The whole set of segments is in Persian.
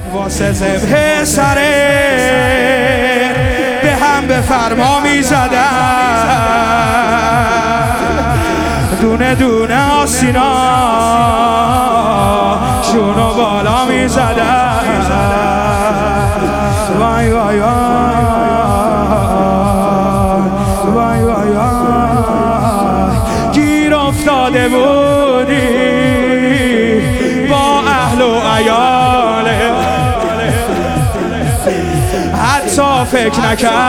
واسه ذبح سره به هم به فرما می زدن، دونه دونه آسینا شونو بالا می زدن. وای وای وای وای وای، گیر افتاده بودی با اهل و عیاله، حتی فکر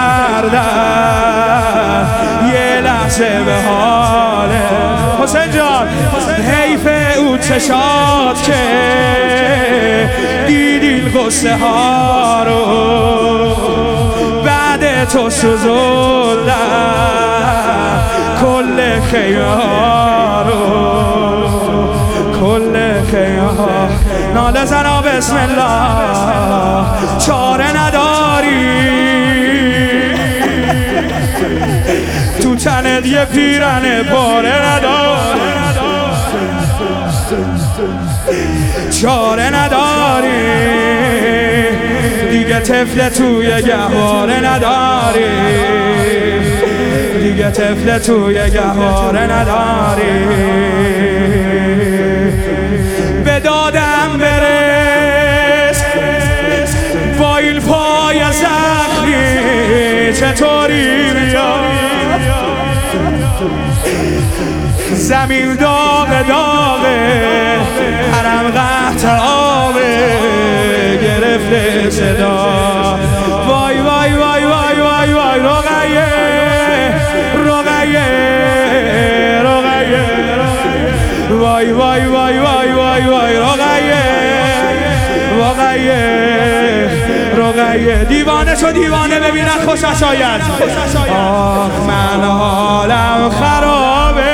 نکردن یه لحظه به حاله. حسین جان حیف او چشات که دیدین غصه ها رو بعد تو سوزوندن کل خیمه ها رو، کل خیمه ها. ناله زنا بسم الله چاره نداری، تو تنت یه پیرن پاره نداری، چاره نداری دیگه، طفل توی گهواره نداری دیگه، طفل توی گهواره نداری. به دادم برس با این پای زخمی چطوری بیاد، زمین داغ داغه، حرم قحط آبه گرفته صدا. وای وای وای وای وای وای، رقیه رقیه رقیه، وای وای وای وای وای وای، رقیه رقیه رقیه. دیوانه شو دیوانه ببینن خوشش آید. آخ من حالم خرابه،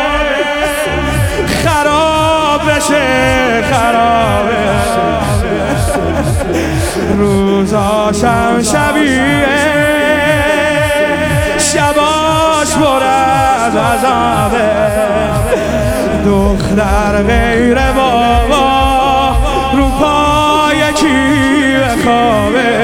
خراب بشه خرابه، روزاشم شبیه شباش پر از عذابه، دختر غیر بابا رو پای کی بخوابه،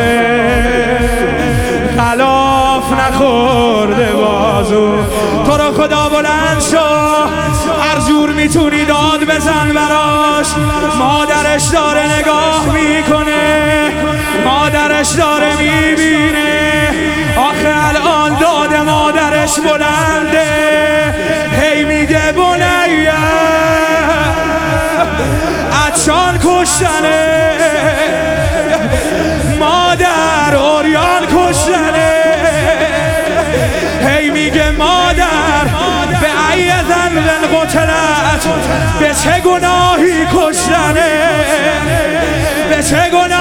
خلاف نخورده بازو. تو رو خدا بلند شو، هر جور میتونی داد بزن براش. مادرش داره نگاه میکنه، مادرش داره میبینه. آخه الان داد مادرش بلنده، هی میگه بنیه عطشان کشتنه، مادر اوریان کشتنه. هی میگه مادر به ای ذنب قتلت، به چه گناهی کشتنه، به چه گناهی